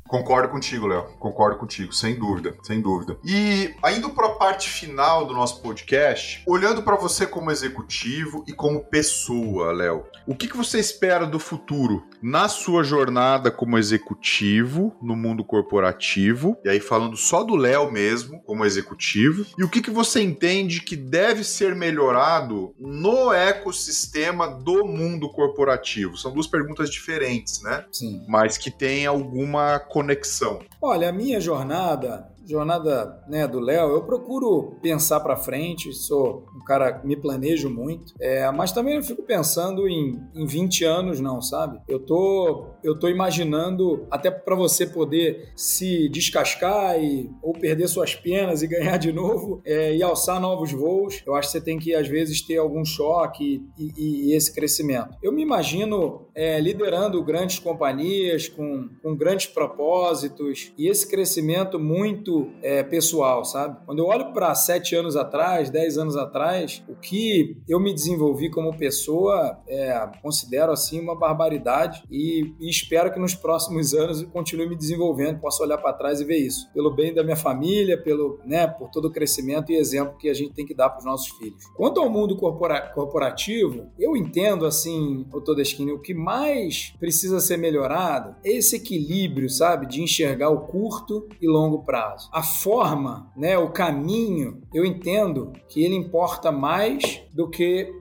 Concordo contigo, Léo. Concordo contigo, sem dúvida, sem dúvida. E indo para a parte final do nosso podcast, olhando para você como executivo e como pessoa, Léo, o que você espera do futuro na sua jornada como executivo no mundo corporativo? E aí falando só do Léo mesmo, como executivo. E o que você entende que deve ser melhorado no ecossistema do mundo corporativo? São duas perguntas diferentes, né? Sim. Mas que tem alguma conexão. Olha, a minha jornada, né, do Léo, eu procuro pensar para frente, sou um cara que me planejo muito, mas também eu fico pensando em 20 anos não, sabe? Eu tô imaginando até para você poder se descascar ou perder suas penas e ganhar de novo e alçar novos voos. Eu acho que você tem que, às vezes, ter algum choque e esse crescimento. Eu me imagino liderando grandes companhias com grandes propósitos e esse crescimento muito pessoal, sabe? Quando eu olho para 7 anos atrás, 10 anos atrás, o que eu me desenvolvi como pessoa, considero assim uma barbaridade e espero que nos próximos anos eu continue me desenvolvendo, possa olhar para trás e ver isso. Pelo bem da minha família, por todo o crescimento e exemplo que a gente tem que dar para os nossos filhos. Quanto ao mundo corporativo, eu entendo assim, Todeschini, o que mais precisa ser melhorado é esse equilíbrio, sabe? De enxergar o curto e longo prazo. A forma, né, o caminho, eu entendo que ele importa mais do que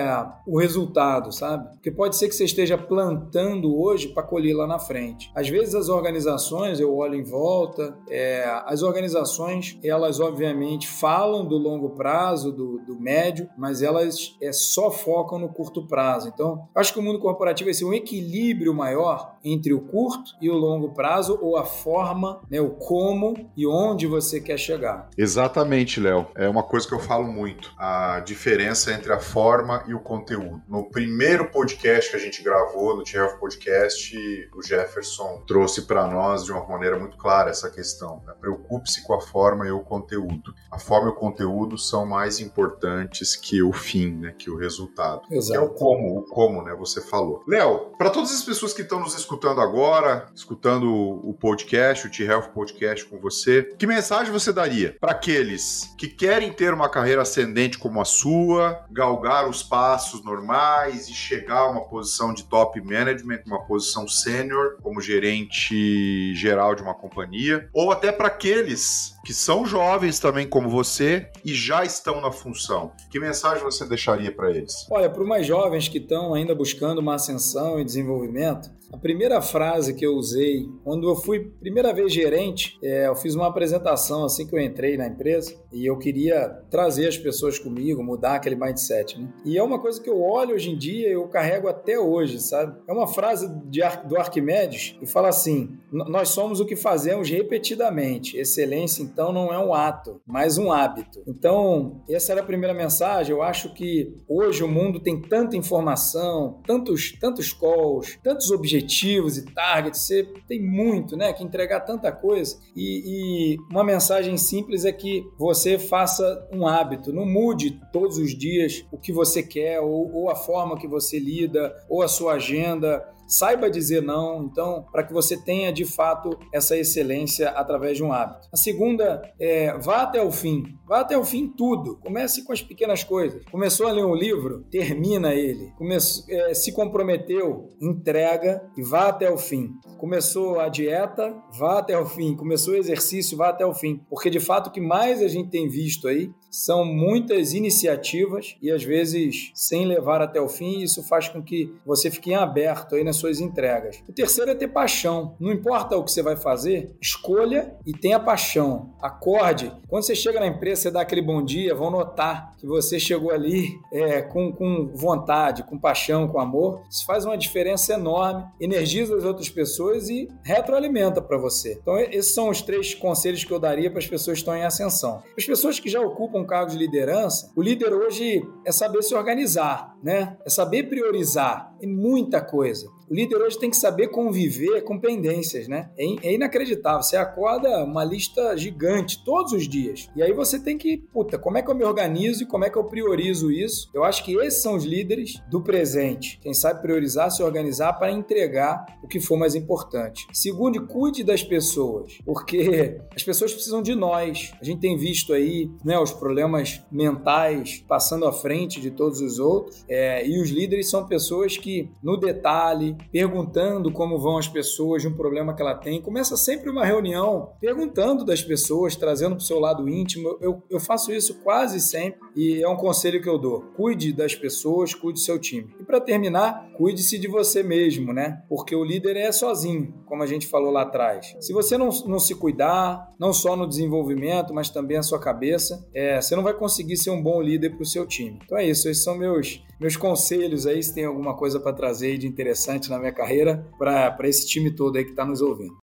o resultado, sabe? Porque pode ser que você esteja plantando hoje para colher lá na frente. Às vezes as organizações, eu olho em volta, as organizações, elas obviamente falam do longo prazo, do médio, mas elas só focam no curto prazo. Então, acho que o mundo corporativo vai ser um equilíbrio maior entre o curto e o longo prazo, ou a forma, né, o como e onde você quer chegar. Exatamente, Léo. É uma coisa que eu falo muito, a diferença entre a forma e o conteúdo. No primeiro podcast que a gente gravou, no T-Health Podcast, o Jefferson trouxe para nós de uma maneira muito clara essa questão, né? Preocupe-se com a forma e o conteúdo. A forma e o conteúdo são mais importantes que o fim, né? Que o resultado. Exato. Que é o como, né? Você falou. Léo, para todas as pessoas que estão nos escutando agora, escutando o podcast, o T-Health Podcast com você, que mensagem você daria para aqueles que querem ter uma carreira ascendente como a sua, galgar os passos normais e chegar a uma posição de top management, uma posição sênior, como gerente geral de uma companhia, ou até para aqueles que são jovens também como você e já estão na função? Que mensagem você deixaria para eles? Olha, para os mais jovens que estão ainda buscando uma ascensão e desenvolvimento, a primeira frase que eu usei, quando eu fui primeira vez gerente, eu fiz uma apresentação assim que eu entrei na empresa e eu queria trazer as pessoas comigo, mudar aquele mindset, né? E é uma coisa que eu olho hoje em dia, eu carrego até hoje, sabe? É uma frase do Arquimedes que fala assim: nós somos o que fazemos repetidamente. Excelência, então, não é um ato, mas um hábito. Então, essa era a primeira mensagem. Eu acho que hoje o mundo tem tanta informação, tantos calls, tantos objetivos e targets, você tem muito, né, que entregar tanta coisa e uma mensagem simples é que você faça um hábito, não mude todos os dias o que você quer ou a forma que você lida ou a sua agenda. Saiba dizer não, então, para que você tenha, de fato, essa excelência através de um hábito. A segunda vá até o fim. Vá até o fim em tudo. Comece com as pequenas coisas. Começou a ler um livro? Termina ele. Se comprometeu? Entrega e vá até o fim. Começou a dieta? Vá até o fim. Começou o exercício? Vá até o fim. Porque, de fato, o que mais a gente tem visto aí são muitas iniciativas e, às vezes, sem levar até o fim, isso faz com que você fique em aberto aí nas suas entregas. O terceiro é ter paixão. Não importa o que você vai fazer, escolha e tenha paixão. Acorde. Quando você chega na empresa, você dá aquele bom dia, vão notar que você chegou ali com vontade, com paixão, com amor. Isso faz uma diferença enorme, energiza as outras pessoas e retroalimenta para você. Então, esses são os 3 conselhos que eu daria para as pessoas que estão em ascensão. As pessoas que já ocupam cargos de liderança, o líder hoje é saber se organizar, né? É saber priorizar. é muita coisa. O líder hoje tem que saber conviver com pendências, né? É inacreditável. Você acorda uma lista gigante todos os dias. E aí você tem que, como é que eu me organizo e como é que eu priorizo isso? Eu acho que esses são os líderes do presente. Quem sabe priorizar, se organizar para entregar o que for mais importante. Segundo, cuide das pessoas, porque as pessoas precisam de nós. A gente tem visto aí, né, os problemas mentais passando à frente de todos os outros. E os líderes são pessoas que, no detalhe, perguntando como vão as pessoas de um problema que ela tem. Começa sempre uma reunião perguntando das pessoas, trazendo para o seu lado íntimo. Eu faço isso quase sempre e é um conselho que eu dou. Cuide das pessoas, cuide do seu time. E para terminar, cuide-se de você mesmo, né? Porque o líder é sozinho, como a gente falou lá atrás. Se você não se cuidar, não só no desenvolvimento, mas também a sua cabeça, você não vai conseguir ser um bom líder para o seu time. Então é isso, esses são meus conselhos aí, se tem alguma coisa para trazer de interessante na minha carreira para esse time todo aí que está nos ouvindo.